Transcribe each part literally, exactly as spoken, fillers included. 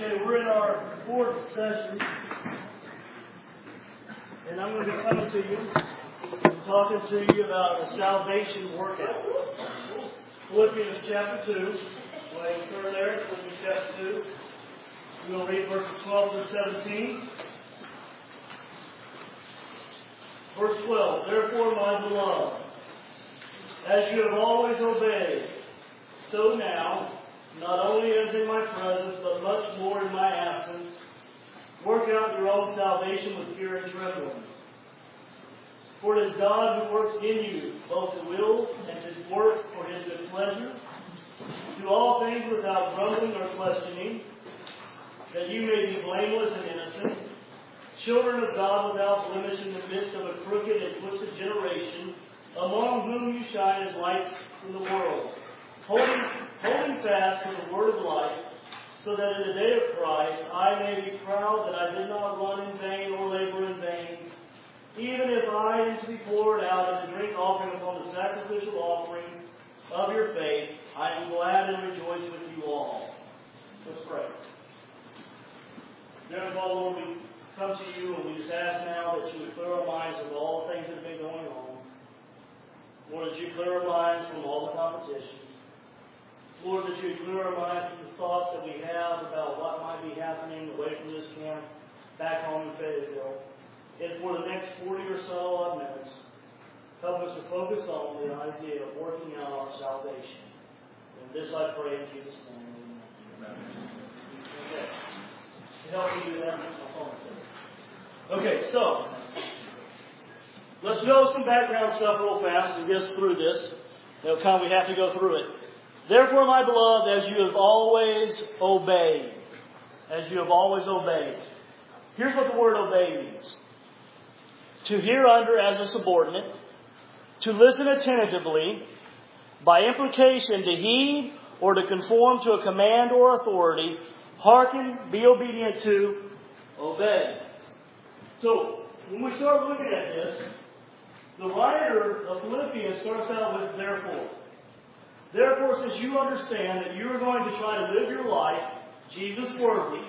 Okay, we're in our fourth session, and I'm going to be coming to you and talking to you about a salvation workout. Philippians chapter two. Go ahead and turn there. Philippians chapter two. We'll read verses twelve through seventeen. Verse twelve. Therefore, my beloved, as you have always obeyed, so now, not only as in my presence, but much more in my absence, work out your own salvation with fear and trembling. For it is God who works in you, both to will and to work for His good pleasure. Do all things without grumbling or questioning, that you may be blameless and innocent, children of God without blemish in the midst of a crooked and twisted generation, among whom you shine as lights in the world, holding, holding fast to the word of life, so that in the day of Christ I may be proud that I did not run in vain or labor in vain. Even if I am to be poured out as a drink offering upon the sacrificial offering of your faith, I am glad and rejoice with you all. Let's pray. Dear Father, Lord, we come to you and we just ask now that you would clear our minds of all the things that have been going on. Lord, that you clear our minds from all the competition. Lord, that you clear our minds from the thoughts that we have about what might be happening away from this camp, back home in Fayetteville. And for the next forty or so odd minutes, help us to focus on the idea of working out our salvation. And this I pray in Jesus' name. Amen. Okay. To help me do that, okay, so let's know some background stuff real fast and get us through this. You know, kind of we have to go through it. Therefore, my beloved, as you have always obeyed, as you have always obeyed. Here's what the word obey means. To hear under as a subordinate, to listen attentively, by implication to heed or to conform to a command or authority, hearken, be obedient to, obey. So, when we start looking at this, the writer of Philippians starts out with therefore. Therefore, since you understand that you are going to try to live your life Jesus-worthy,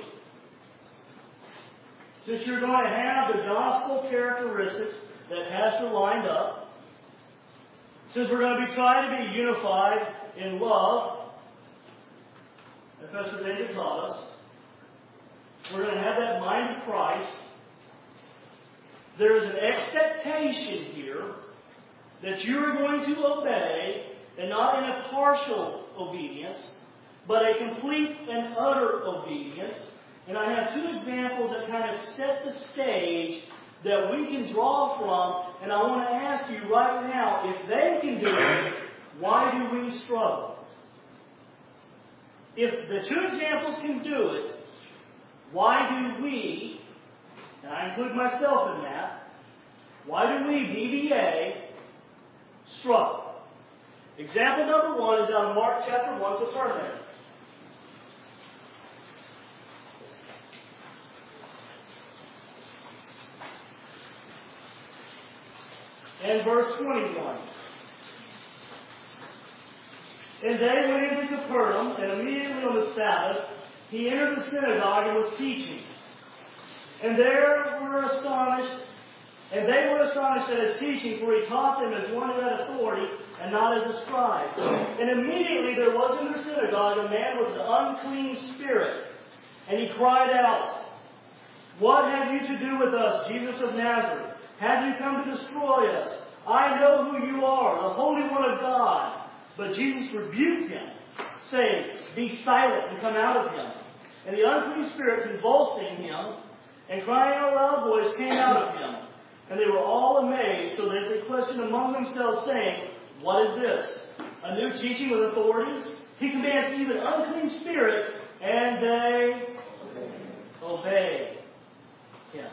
since you're going to have the gospel characteristics that Pastor lined up, since we're going to be trying to be unified in love, as Pastor David taught us, we're going to have that mind of Christ. There is an expectation here that you are going to obey, and not in a partial obedience, but a complete and utter obedience. And I have two examples that kind of set the stage that we can draw from. And I want to ask you right now, if they can do it, why do we struggle? If the two examples can do it, why do we, and I include myself in that, why do we, B B A, struggle? Example number one is out of Mark chapter one, so start there. And verse twenty-one. And they went into Capernaum, and immediately on the Sabbath, he entered the synagogue and was teaching. And there were astonished, and they were astonished at his teaching, for he taught them as one who had authority, and not as a scribe. And immediately there was in the synagogue a man with an unclean spirit, and he cried out, What have you to do with us, Jesus of Nazareth? Have you come to destroy us? I know who you are, the Holy One of God. But Jesus rebuked him, saying, Be silent and come out of him. And the unclean spirit, convulsing him, and crying out a loud voice, came out of him. And they were all amazed, so that they questioned among themselves, saying, What is this? A new teaching with authorities? He commands even unclean spirits, and they obey him.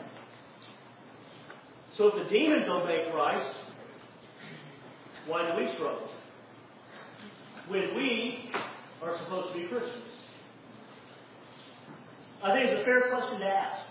So if the demons obey Christ, why do we struggle? When we are supposed to be Christians. I think it's a fair question to ask.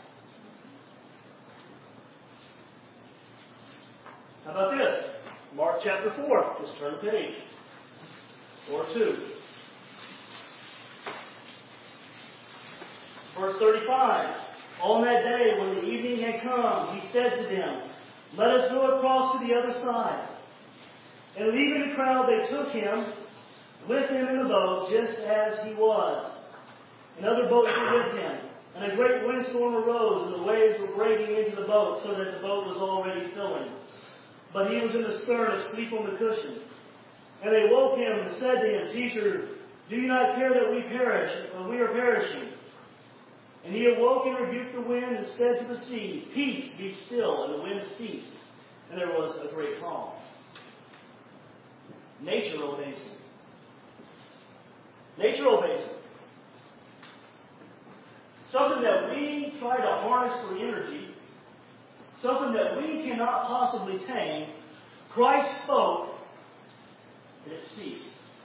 How about this? Mark chapter four. Just turn the page. Or two. Verse thirty-five. On that day, when the evening had come, he said to them, "Let us go across to the other side." And leaving the crowd, they took him, with him in the boat, just as he was. And other boats were with him. And a great windstorm arose, and the waves were breaking into the boat, so that the boat was already filling. But he was in the stern, asleep on the cushion. And they woke him and said to him, "Teacher, do you not care that we perish, or we are perishing?" And he awoke and rebuked the wind and said to the sea, "Peace, be still." And the wind ceased, and there was a great calm. Nature obeys him. Nature obeys him. Something that we try to harness for energy, something that we cannot possibly tame, Christ spoke, and it ceased.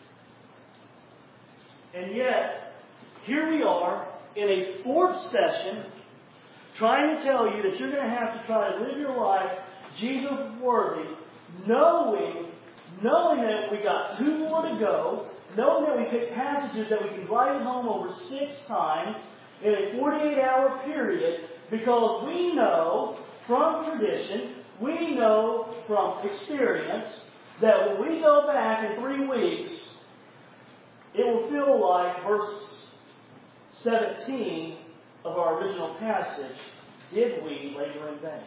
And yet, here we are in a fourth session trying to tell you that you're going to have to try to live your life Jesus worthy, knowing, knowing that we got two more to go, knowing that we pick passages that we can write at home over six times in a forty-eight hour period, because we know from tradition, we know from experience, that when we go back in three weeks, it will feel like verse seventeen of our original passage, "Did we labor in vain?"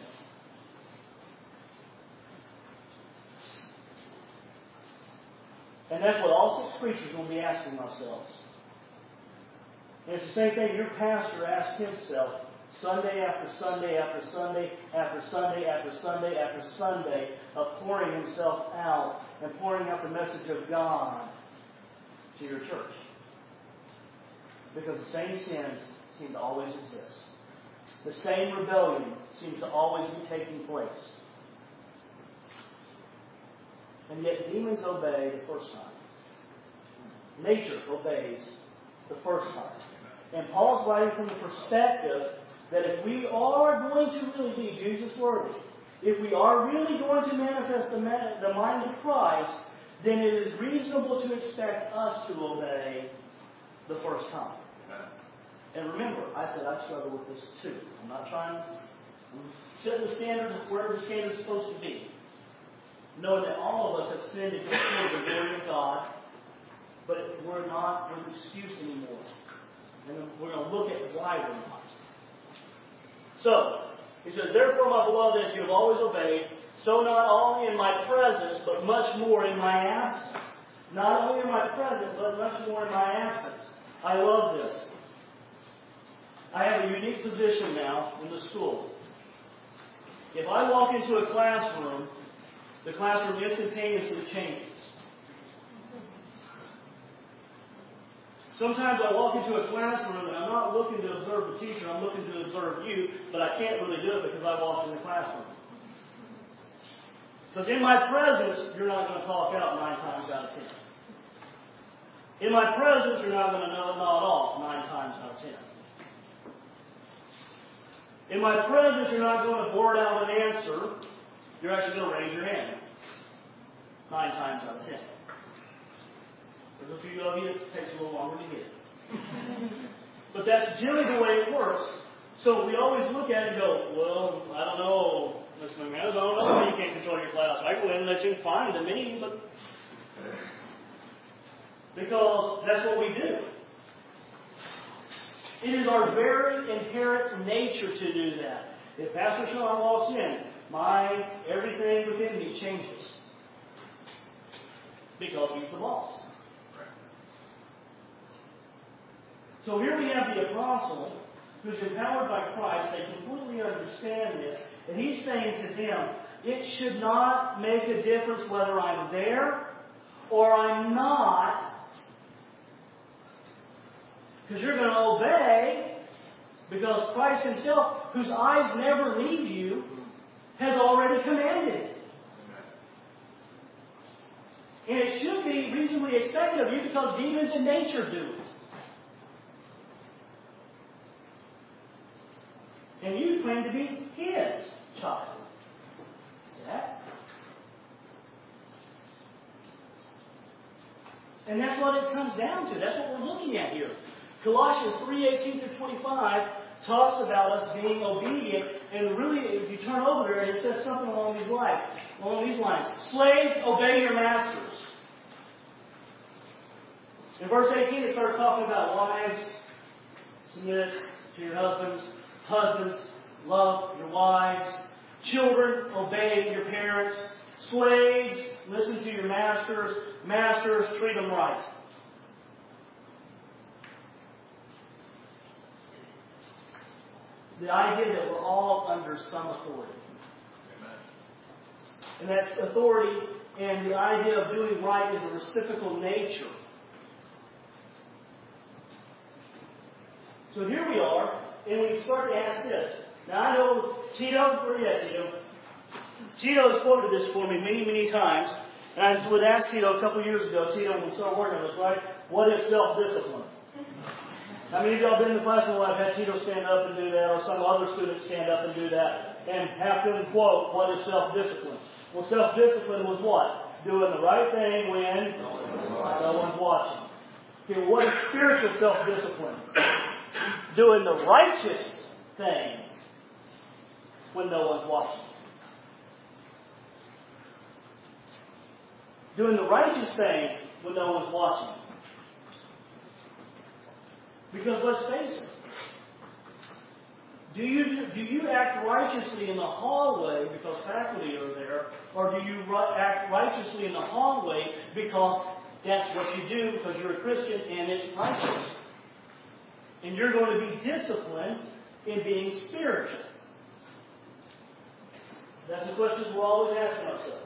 And that's what all six preachers will be asking ourselves. And it's the same thing your pastor asked himself Sunday after Sunday after Sunday after Sunday after Sunday after Sunday of pouring himself out and pouring out the message of God to your church. Because the same sins seem to always exist. The same rebellion seems to always be taking place. And yet demons obey the first time. Nature obeys the first time. And Paul's writing from the perspective that if we are going to really be Jesus worthy, if we are really going to manifest the, man, the mind of Christ, then it is reasonable to expect us to obey the first time. And remember, I said I struggle with this too. I'm not trying to set the standard where the standard is supposed to be. Knowing that all of us have sinned and come short of the glory of God, but we're not an excuse anymore. And we're going to look at why we're not. So, he says, "Therefore, my beloved, as you have always obeyed, so not only in my presence, but much more in my absence." Not only in my presence, but much more in my absence. I love this. I have a unique position now in the school. If I walk into a classroom, the classroom instantaneously changes. Sometimes I walk into a classroom and I'm not looking to observe the teacher, I'm looking to observe you, but I can't really do it because I walked in the classroom. Because in my presence, you're not going to talk out nine times out of ten. In my presence, you're not going to know nod off nine times out of ten. In my presence, you're not going to blurt out an answer. You're actually going to raise your hand. Nine times out of ten. There's a few of you, it takes a little longer to get. But that's generally the way it works. So we always look at it and go, "Well, I don't know, Miss McManus, I don't know how you can't control your class. I go in and that seems fine to me, but..." Because that's what we do. It is our very inherent nature to do that. If Pastor Sean walks in, my everything within me changes. Because he's the boss. So here we have the apostle who's empowered by Christ. They completely understand this. And he's saying to them, it should not make a difference whether I'm there or I'm not. Because you're going to obey, because Christ himself, whose eyes never leave you, has already commanded it. And it should be reasonably expected of you because demons in nature do it. And you claim to be his child. Yeah? And that's what it comes down to. That's what we're looking at here. Colossians three eighteen through twenty-five talks about us being obedient, and really, if you turn over there, it says something along these lines. Along these lines, slaves, obey your masters. In verse eighteen, it starts talking about wives, submit to your husbands, husbands, love your wives, children, obey your parents, slaves, listen to your masters, masters, treat them right. The idea that we're all under some authority. Amen. And that's authority, and the idea of doing right is a reciprocal nature. So here we are, and we start to ask this. Now I know Tito, where are you at, Tito? Tito has quoted this for me many, many times. And I just would ask Tito a couple years ago, Tito, when we started working on this, right? What is self-discipline? How many of y'all been in the classroom where I've had Tito stand up and do that, or some other students stand up and do that, and have them quote, what is self-discipline? Well, self-discipline was what? Doing the right thing when no one's watching. Okay, what is spiritual self-discipline? Doing the righteous thing when no one's watching. Doing the righteous thing when no one's watching. Because let's face it, do you, do you act righteously in the hallway because faculty are there, or do you act righteously in the hallway because that's what you do because you're a Christian and it's righteous? And you're going to be disciplined in being spiritual. That's the question we're always asking ourselves.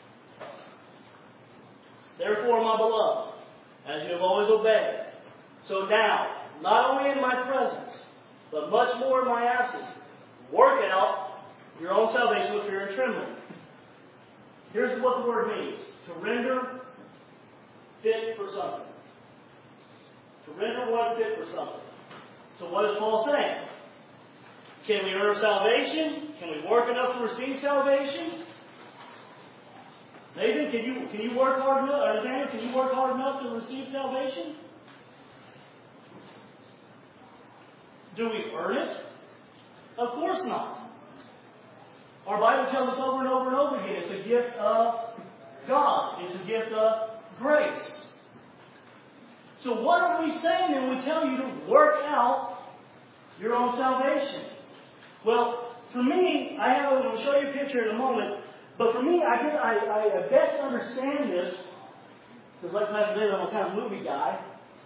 Therefore, my beloved, as you have always obeyed, so now, not only in my presence, but much more in my absence, work out your own salvation with fear and trembling. Here's what the word means. To render fit for something. To render one fit for something. So what is Paul saying? Can we earn salvation? Can we work enough to receive salvation? Nathan, can you can you work hard enough? Or Daniel, can you work hard enough to receive salvation? Do we earn it? Of course not. Our Bible tells us over and over and over again, it's a gift of God. It's a gift of grace. So what are we saying when we tell you to work out your own salvation? Well, for me, I have, I'll show you a picture in a moment, but for me, I, get, I, I best understand this, because like Pastor David, I'm a kind of movie guy.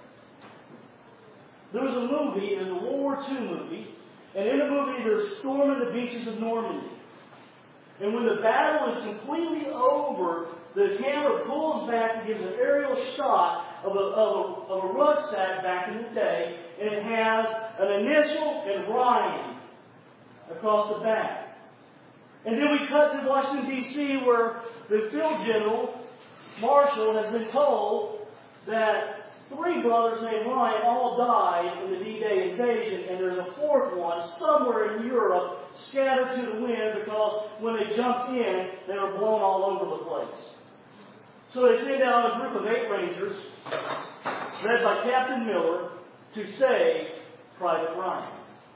There was a movie, it was a World War Two movie, and in the movie there's storming the beaches of Normandy. And when the battle is completely over, the camera pulls back and gives an aerial shot of a, of a, of a rucksack back in the day, and it has an initial and Ryan across the back. And then we cut to Washington, D C, where the field general, Marshall, has been told that three brothers named Ryan all died in the D-Day invasion, and there's a fourth one somewhere in Europe scattered to the wind because when they jumped in, they were blown all over the place. So they send out a group of eight Rangers, led by Captain Miller, to save Private Ryan.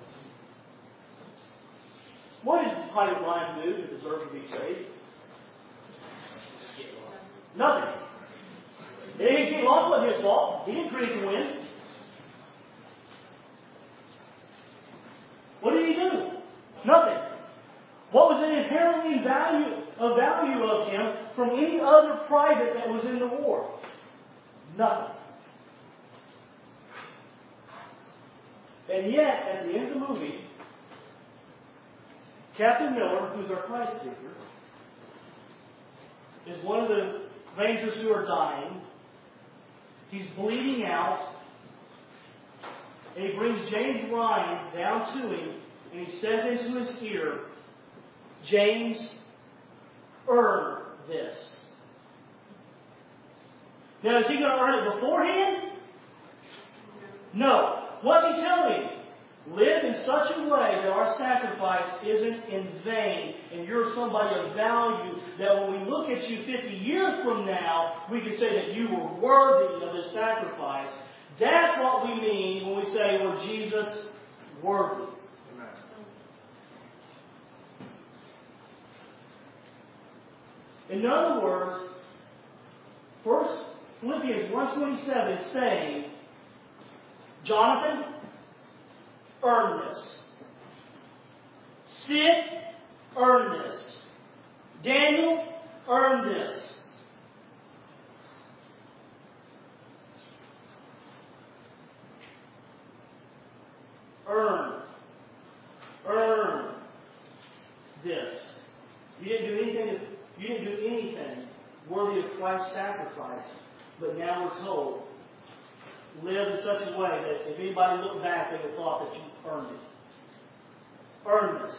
What did Private Ryan do to deserve to be saved? Nothing. He didn't get lost, wasn't his fault. He didn't create the wind. What did he do? Nothing. What was the inherently value, of value of him from any other private that was in the war? Nothing. And yet, at the end of the movie, Captain Miller, who's our Christ figure, is one of the Rangers who are dying. He's bleeding out. And he brings James Ryan down to him, and he says into his ear, James, earn this. Now, is he going to earn it beforehand? No. What's he telling him? Live in such a way that our sacrifice isn't in vain, and you're somebody of value, that when we look at you fifty years from now, we can say that you were worthy of this sacrifice. That's what we mean when we say we're Jesus worthy. Amen. In other words, First Philippians one twenty-seven is saying, Jonathan, earn this. Sid, earn this. Daniel, earn this. Earn. Earn this. You didn't do anything. You didn't do anything worthy of Christ's sacrifice, but now we're told, live in such a way that if anybody looked back, they would have thought that you earned it. Earn this.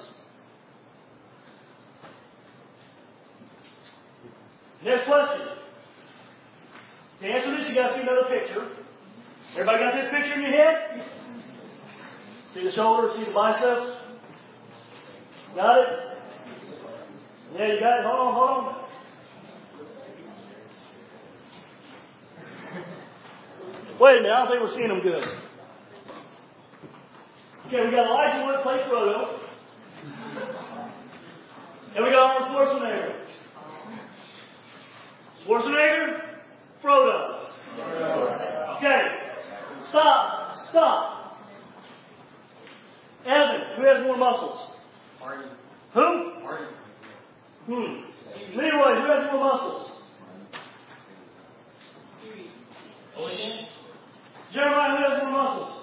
Next question. To answer this, you got to see another picture. Everybody got this picture in your head? See the shoulders, see the biceps? Got it? Yeah, you got it. Hold on, hold on. Wait a minute, I don't think we're seeing them good. Okay, we got Elijah Wood play Frodo. And we got Arnold Schwarzenegger. Schwarzenegger, Frodo. Okay, stop, stop. Evan, who has more muscles? Marty. Who? Marty. Hmm. Leroy, who has more muscles? Jeremiah, who has more muscles?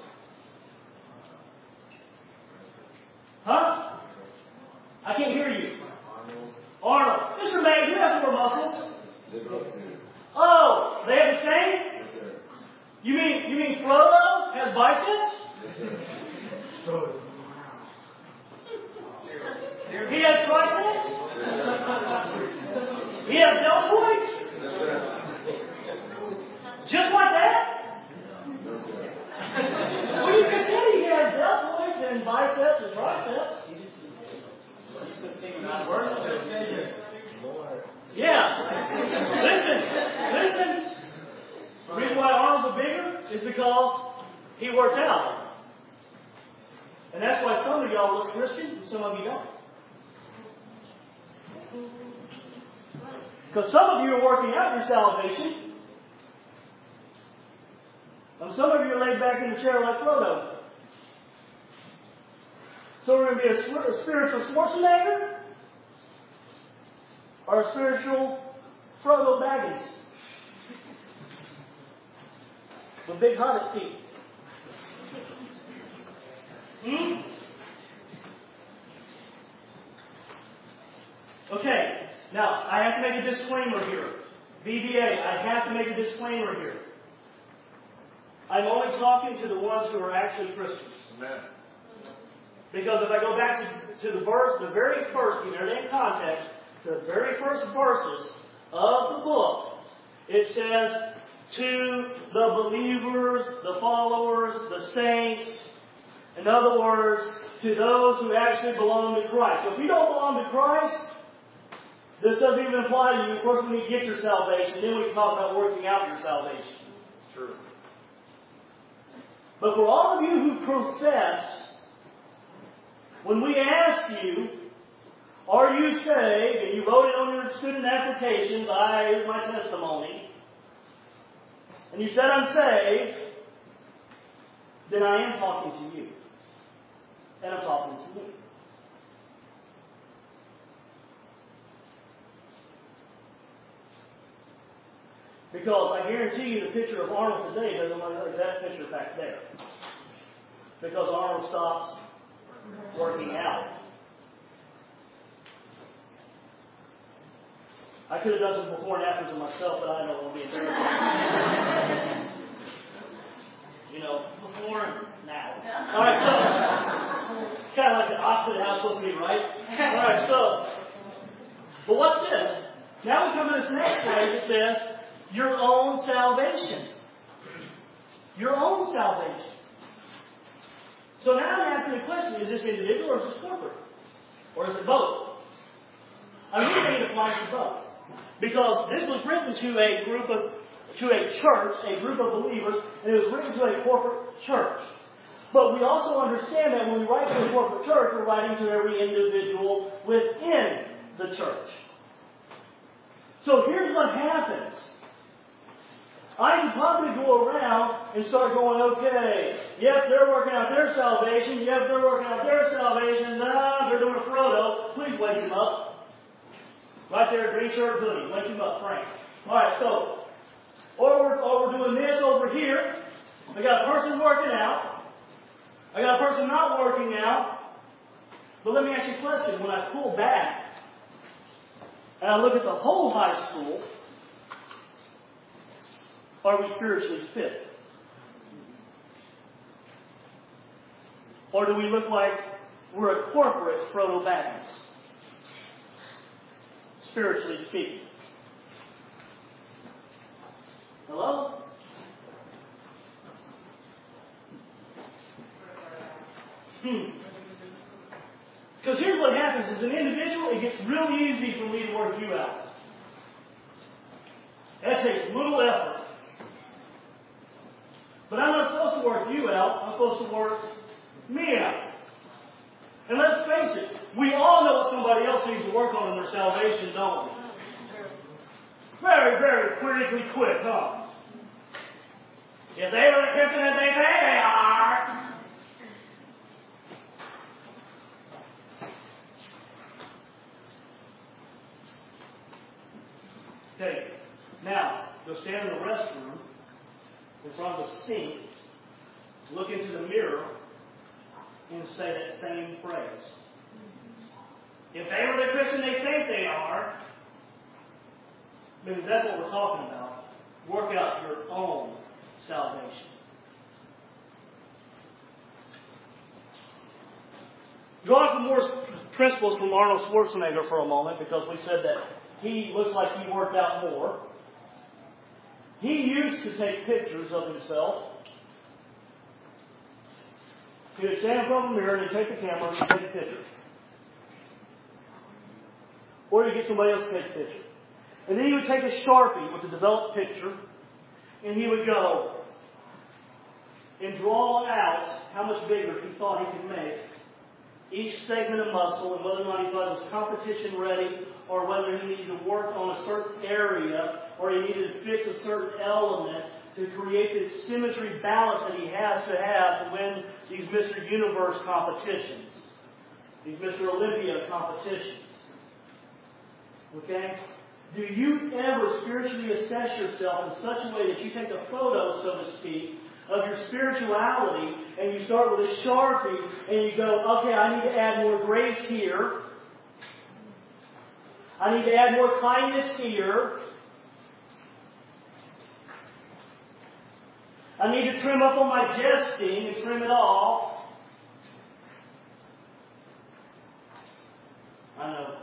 Huh? I can't hear you. Arnold. Mister May, who has more muscles? Oh, they have the same? You mean you mean Frodo has biceps? He has triceps? He has deltoids? Just like that? Well, you can tell he has deltoids and biceps and triceps. Yeah. Listen, listen. The reason why arms are bigger is because he worked out. And that's why some of y'all look Christian and some of you don't. Because some of you are working out your salvation. And some of you are laid back in the chair like Frodo. So we're going to be a, a spiritual Schwarzenegger or a spiritual Frodo Baggins with big hobbit feet. Hmm? Okay, now I have to make a disclaimer here. V B A, I have to make a disclaimer here. I'm only talking to the ones who are actually Christians. Amen. Because if I go back to, to the verse, the very first, in everything in context, the very first verses of the book, it says, to the believers, the followers, the saints. In other words, to those who actually belong to Christ. So if you don't belong to Christ, this doesn't even apply to you. Of course, when you get your salvation, then we can talk about working out your salvation. True. But for all of you who profess, when we ask you, are you saved, and you wrote it on your student applications, I, here's my testimony, and you said I'm saved, then I am talking to you. And I'm talking to me. Because I guarantee you the picture of Arnold today doesn't look like that picture back there. Because Arnold stopped working out. I could have done some before and afters of myself, but I don't want to be embarrassed. You know, before and now. All right, so it's kind of like the opposite of how it's supposed to be, right? All right, so, but what's this? Now we come to this next phrase that says, your own salvation. Your own salvation. So now I'm asking the question, is this individual or is this corporate? Or is it both? I really think it applies to both. Because this was written to a group of to a church, a group of believers, and it was written to a corporate church. But we also understand that when we write to a corporate church, we're writing to every individual within the church. So here's what happens. I can probably go around and start going, okay, yep, they're working out their salvation. Yep, they're working out their salvation. Nah, they're doing a Frodo. Please wake him up. Right there, green shirt, hoodie. Wake him up, Frank. All right, so, or we're, or we're doing this over here. I got a person working out. I got a person not working out. But let me ask you a question. When I pull back and I look at the whole high school, are we spiritually fit? Or do we look like we're a corporate Frodo Baggins? Spiritually speaking. Hello? Hmm. Because here's what happens. As an individual, it gets really easy for me to work you out. That takes little effort. But I'm not supposed to work you out. I'm supposed to work me out. And let's face it, we all know what somebody else needs to work on in their salvation, don't we? Very, very critically quick, huh? If they are the Christian that they say they are. Okay, now, go stand in the restroom, in front of the sink, look into the mirror, and say that same phrase. If they were the Christian they think they are, because that's what we're talking about. Work out your own salvation. Draw some more principles from Arnold Schwarzenegger for a moment, because we said that he looks like he worked out more. He used to take pictures of himself. He would stand in front of the mirror and he'd take the camera and take a picture. Or he'd get somebody else to take a picture. And then he would take a Sharpie with a developed picture and he would go and draw out how much bigger he thought he could make each segment of muscle, and whether or not he thought it was competition ready, or whether he needed to work on a certain area, or he needed to fix a certain element to create this symmetry balance that he has to have to win these Mister Universe competitions, these Mister Olympia competitions. Okay? Do you ever spiritually assess yourself in such a way that you take a photo, so to speak, of your spirituality, and you start with a Sharpie, and you go, okay, I need to add more grace here. I need to add more kindness here. I need to trim up on my jesting and trim it off. I know.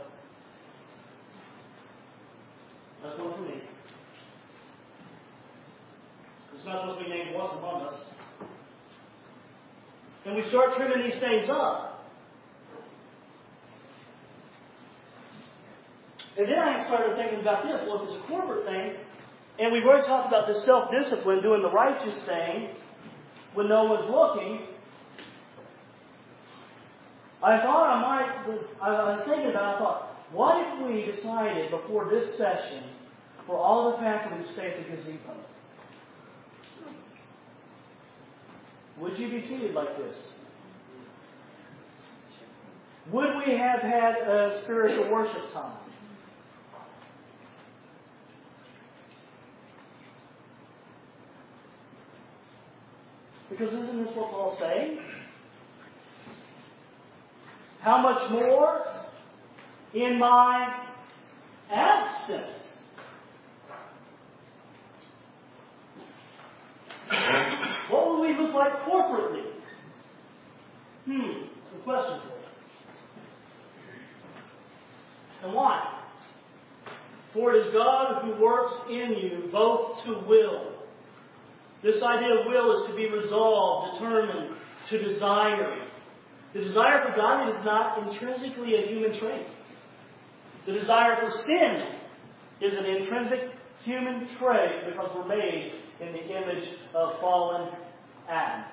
That's one for me. It's not supposed to be named once among us. And we start trimming these things up. And then I started thinking about this. Well, if it's a corporate thing, and we've already talked about this self-discipline, doing the righteous thing when no one's looking, I thought I might, I was thinking about it, I thought, what if we decided before this session for all the faculty to stay at the gazebo? Would you be seated like this? Would we have had a spiritual worship time? Because isn't this what Paul's saying? How much more in my absence? What will we look like corporately? Hmm, some questions for you. And why? For it is God who works in you both to will. This idea of will is to be resolved, determined, to desire. The desire for God is not intrinsically a human trait. The desire for sin is an intrinsic human trait because we're made in the image of fallen Adam.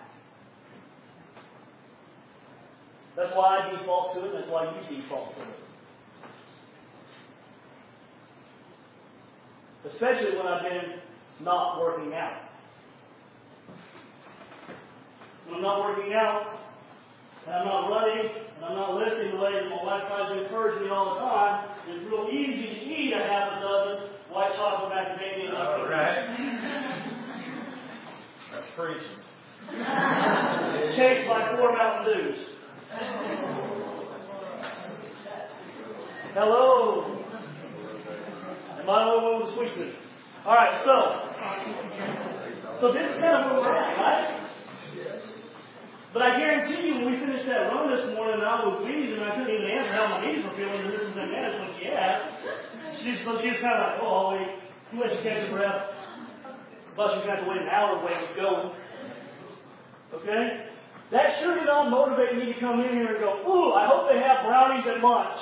That's why I default to it, and that's why you default to it. Especially when I've been not working out. When I'm not working out, and I'm not running, and I'm not listening the way that my wife tries to encourage me all the time, it's real easy to eat a half a dozen white chocolate macadamia nuts. All right. That's preaching. Chased by four Mountain Dews. Hello. Am I the only one with a sweet tooth? All right, so so this is kind of where we're at, right? But I guarantee you, when we finished that run this morning, and I was wheezing, and I couldn't even answer how my knees were feeling, and this is ten minutes when she asked. She, so she was kind of like, oh, I'll wait. You let you catch your breath. Plus, you're going to have to wait an hour to wait it's going. Okay? That sure did not motivate me to come in here and go, ooh, I hope they have brownies at lunch.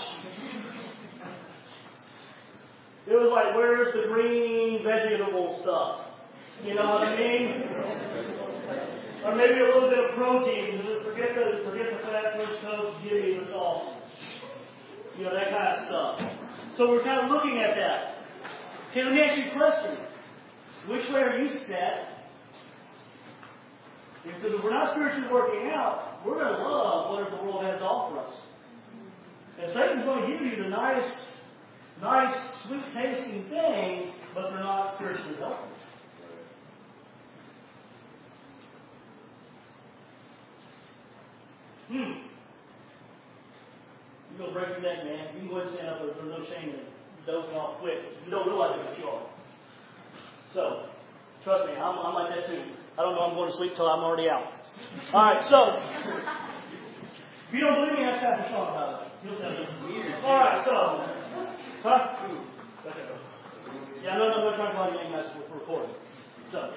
It was like, where's the green vegetable stuff? You know what I mean? Or maybe a little bit of protein. Forget the, forget the fat, rich toast, give me the salt. You know, that kind of stuff. So we're kind of looking at that. Okay, let me ask you a question. Which way are you set? Because if we're not spiritually working out, we're going to love whatever the world has to offer us. And Satan's going to give you the nice, nice, sweet-tasting things, but they're not spiritually healthy. Hmm. You're going to break your neck, man. You can go ahead and stand up. There's no shame in dozing off quick. You don't realize it, but you are. So, trust me, I'm, I'm like that too. I don't know I'm going to sleep till I'm already out. All right, so, if you don't believe me, ask Pastor Sean about it. He'll tell you. All right, so, huh? Yeah, no, no, we're trying to find anything nice for recording. So,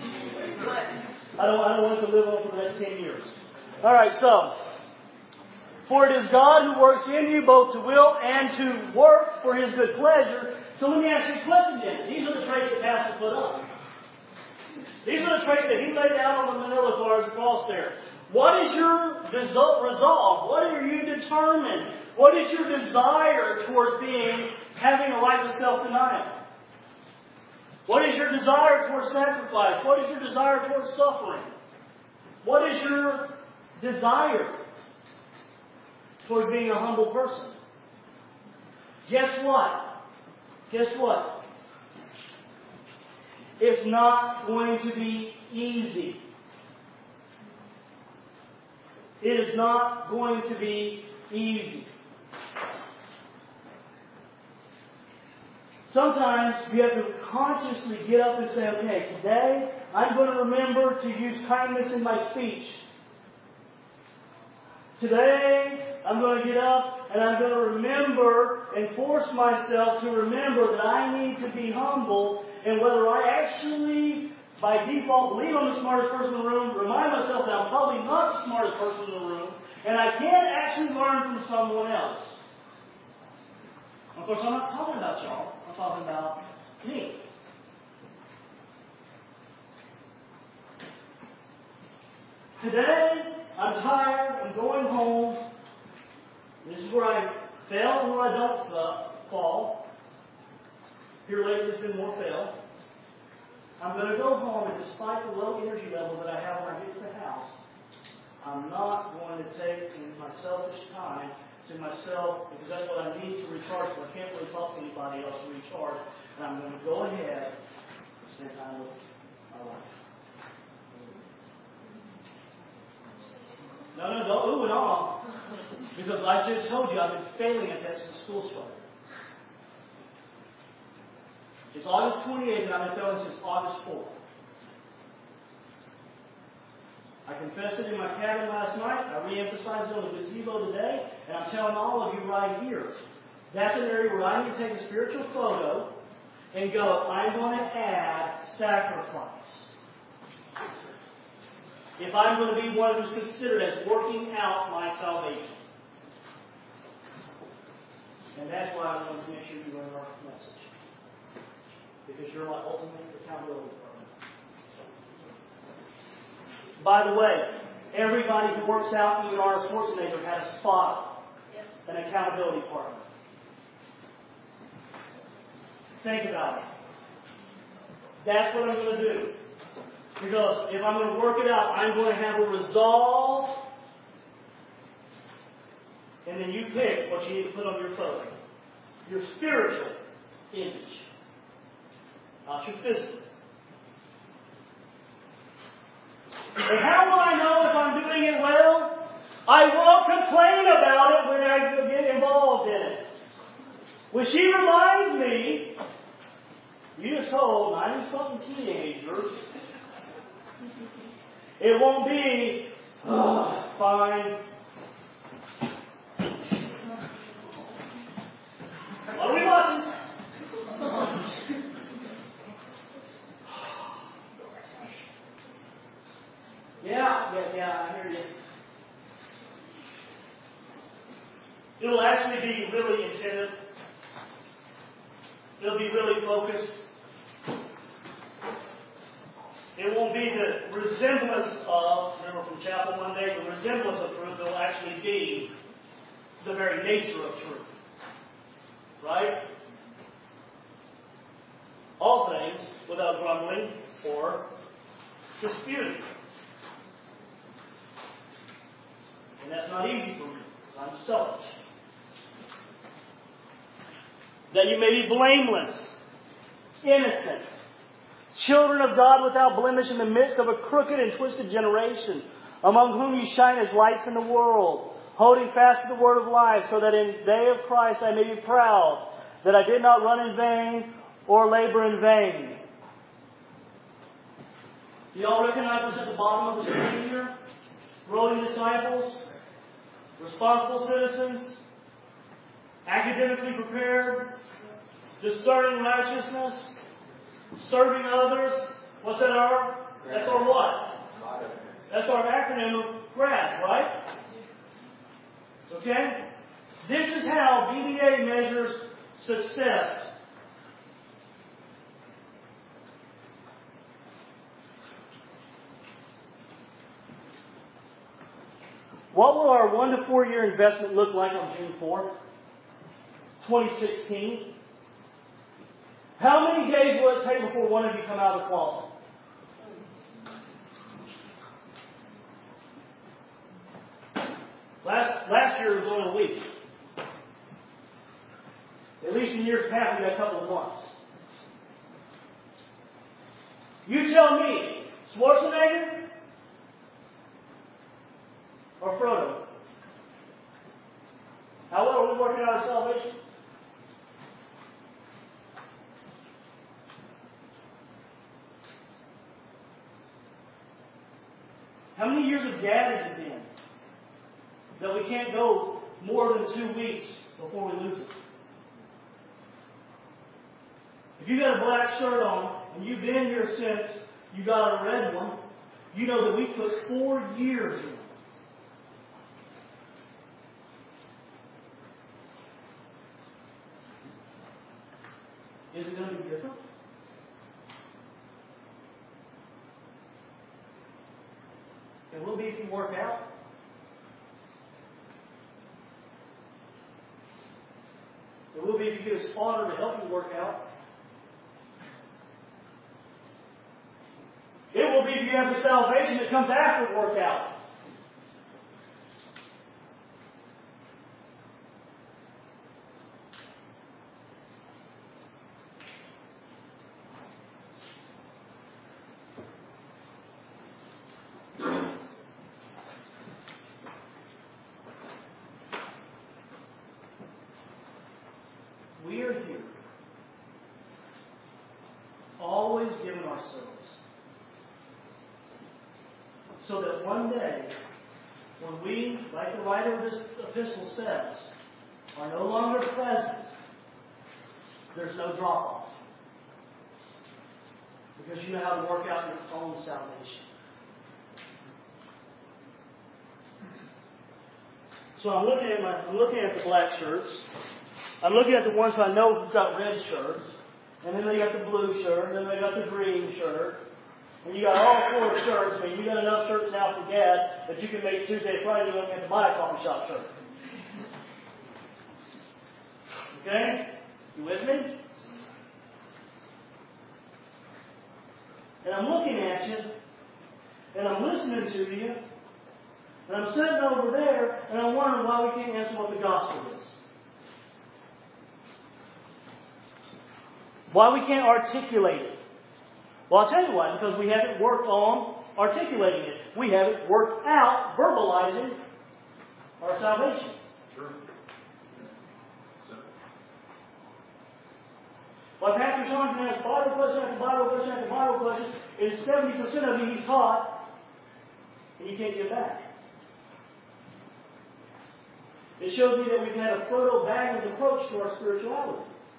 I don't, I don't want it to live on for the next ten years. All right, so, for it is God who works in you both to will and to work for His good pleasure. So let me ask you a question then. These are the traits that Pastor put up. These are the traits that he laid down on the manila cards across there. What is your resolve? What are you determined? What is your desire towards being, having a life of self-denial? What is your desire towards sacrifice? What is your desire towards suffering? What is your desire towards being a humble person? Guess what? Guess what? It's not going to be easy. It is not going to be easy. Sometimes you have to consciously get up and say, okay, today I'm going to remember to use kindness in my speech. Today I'm going to get up and I'm going to remember and force myself to remember that I need to be humble. And whether I actually, by default, believe I'm the smartest person in the room, remind myself that I'm probably not the smartest person in the room, and I can't actually learn from someone else. Of course, I'm not talking about y'all. I'm talking about me. Today, I'm tired. I'm going home. This is where I fail and where I don't uh, fall. Here lately, there's been more fail. I'm going to go home, and despite the low energy level that I have when I get to the house, I'm not going to take my selfish time to myself, because that's what I need to recharge. So I can't really talk to anybody else to recharge. And I'm going to go ahead and spend time with my wife. No, no, don't ooh and ah. Because I just told you I've been failing at that since school started. It's August twenty-eighth, and I've been failing since August fourth. I confessed it in my cabin last night. I re-emphasized it on the gazebo today. And I'm telling all of you right here, that's an area where I need to take a spiritual photo and go, I'm going to add sacrifice. If I'm going to be one who's considered as working out my salvation. And that's why I want to make sure you learn our message. because you're my ultimate accountability partner. By the way, everybody who works out, even Arnold Schwarzenegger, had a spot, an accountability partner. Think about it. That's what I'm going to do. Because if I'm going to work it out, I'm going to have a resolve. And then you pick what you need to put on your clothing. Your spiritual image. Not your physical. And how will I know if I'm doing it well? I won't complain about it when I get involved in it. When she reminds me, you just told ninety-something teenagers, it won't be, oh, fine. What are we watching? Yeah, yeah, yeah, I hear you. It'll actually be really attentive. It'll be really focused. It won't be the resemblance of, remember from chapel Monday, the resemblance of truth. It'll actually be the very nature of truth. Right? All things without grumbling or disputing. And that's not easy for me. I'm selfish. That you may be blameless, innocent, children of God without blemish in the midst of a crooked and twisted generation, among whom you shine as lights in the world, holding fast to the word of life, so that in the day of Christ I may be proud that I did not run in vain or labor in vain. Do you all recognize what's at the bottom of the screen here? Growing disciples, responsible citizens, academically prepared, discerning righteousness, serving others. What's that our? That's our what? That's our acronym of GRAD, right? Okay? This is how B D A measures success. What will our one to four year investment look like on June fourth, twenty sixteen? How many days will it take before one of you come out of the closet? Last, last year it was only a week. At least in years past, we got a couple of months. You tell me, Schwarzenegger or Frodo? How well are we working out our salvation? How many years of gad has it been that we can't go more than two weeks before we lose it? If you got a black shirt on and you've been here since you got a red one, you know that we put four years in. Is it going to be different? It will be if you work out. It will be if you get a spotter to help you work out. It will be if you have the salvation that comes after the workout. We are here, always giving ourselves, so that one day, when we, like the writer of this epistle says, are no longer present, there's no drop-off. Because you know how to work out your own salvation. So I'm looking at my, I'm looking at the black shirts. I'm looking at the ones who I know who've got red shirts. And then they got the blue shirt, and then they got the green shirt. And you got all four shirts, I mean, you got enough shirts now for gas that you can make Tuesday, Friday, you don't have to buy a coffee shop shirt. Okay? You with me? And I'm looking at you, and I'm listening to you, and I'm sitting over there, and I'm wondering why we can't answer what the gospel is. Why we can't articulate it. Well, I'll tell you why. Because we haven't worked on articulating it. We haven't worked out verbalizing our salvation. Sure. While Pastor John can ask Bible question after Bible question after Bible question, and seventy percent of it he's taught, and you can't get back. It shows me that we've had a Frodo Baggins approach to our spirituality.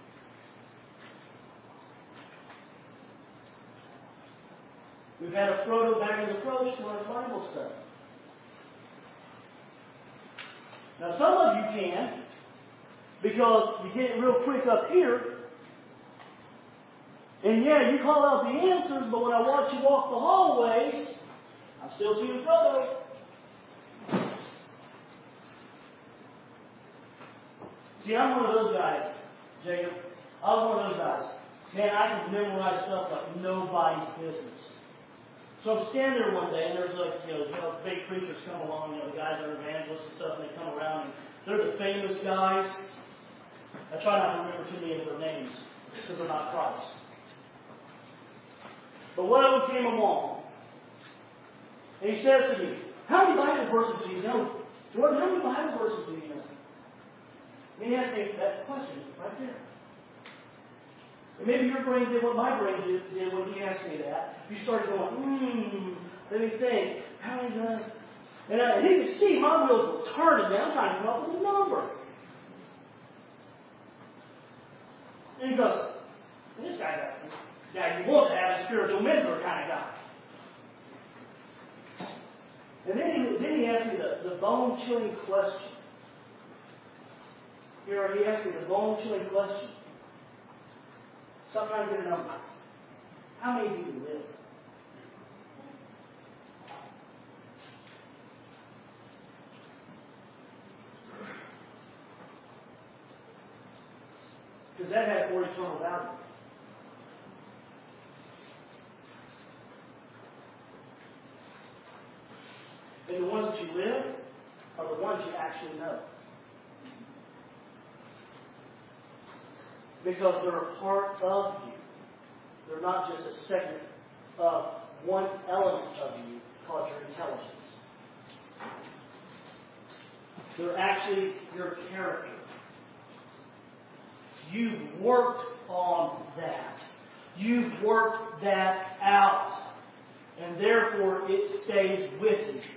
We've had a Frodo Baggins approach to our Bible study. Now, some of you can, because you get it real quick up here. And yeah, you call out the answers, but when I watch you walk the hallways, I'm still seeing Frodo. See, I'm one of those guys, Jacob. I was one of those guys. Man, I could memorize stuff like nobody's business. So I'm standing there one day, and there's like, you know, you know, big preachers come along, you know, the guys that are evangelists and stuff, and they come around, and they're the famous guys. I try not to remember too many of their names, because they're not Christ. But one of them came along, and he says to me, how many Bible verses do you know? Jordan, how many Bible verses do you know? And he asked me that question right there. And maybe your brain did what my brain did, did when he asked me that. You started going, hmm, let me think. How many times? And, I, and he could see my wheels were turning. Man, I'm trying to come up with a number. And he goes, this guy got this guy you want to have a spiritual mentor kind of guy. And then he, then he asked me the, the bone-chilling question. Here, he asked me the bone-chilling question. Sometimes get a number. How many do you live? Because that had more eternal value. And the ones that you live are the ones you actually know. Because they're a part of you. They're not just a segment of one element of you called your intelligence. They're actually your character. You've worked on that. You've worked that out. And therefore it stays with you.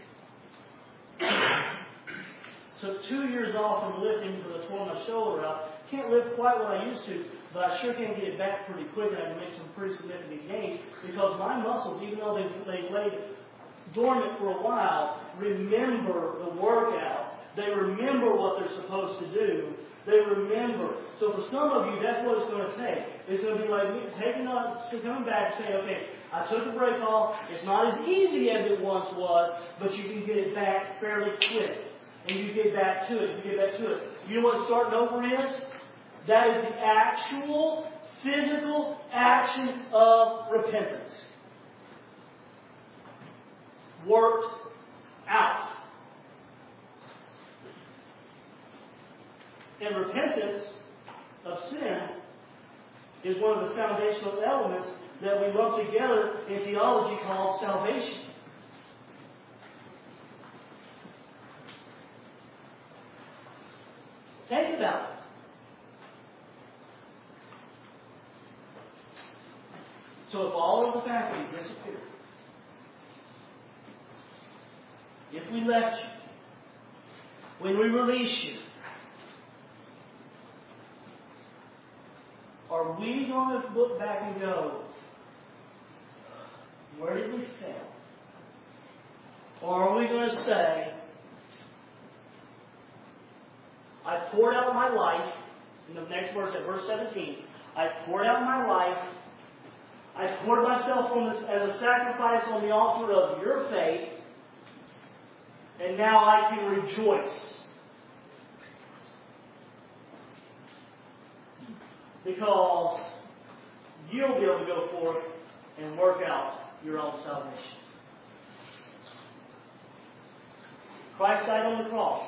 Took two years off from lifting because I tore my shoulder out. Can't lift quite what I used to, but I sure can get it back pretty quick, and I can make some pretty significant gains because my muscles, even though they've, they've laid dormant for a while, remember the workout. They remember what they're supposed to do. They remember. So for some of you, that's what it's going to take. It's going to be like me taking on, coming back and saying, okay, I took a break off. It's not as easy as it once was, but you can get it back fairly quick. And you get back to it. You get back to it. You know what starting over is? That is the actual physical action of repentance. Worked out. And repentance of sin is one of the foundational elements that we lump together in theology called salvation. Think about it. So if all of the faculty disappeared, if we left you, when we release you, are we going to look back and go, where did we fail? Or are we going to say, I poured out my life, in the next verse, at verse seventeen, I poured out my life. I poured myself on this as a sacrifice on the altar of your faith. And now I can rejoice. Because you'll be able to go forth and work out your own salvation. Christ died on the cross.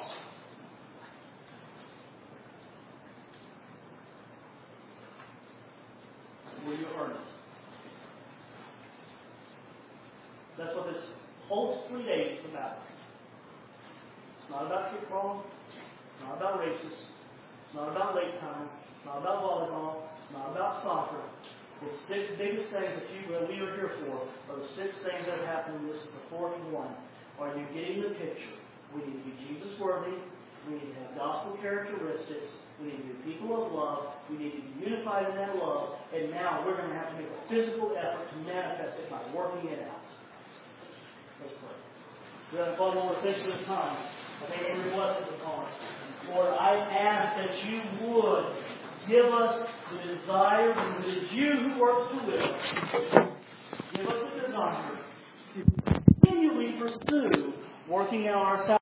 Will you earn it? That's what this whole three days is about. It's not about kickball. It's not about races. It's not about late time. It's not about volleyball. It's not about soccer. The six biggest things that you that we are here for are the six things that have happened in this the fourth one. Are you getting the picture? We need to be Jesus worthy. We need to have gospel characteristics. We need to be people of love. We need to be unified in that love. And now we're going to have to make a physical effort to manifest it by working it out. Let's pray. Dear Father, Lord, thanks for the time. I thank you for your blessings upon us. Lord, I ask that you would give us the desire, because it is you who works the will. Give us the desire to continually pursue working out our salvation.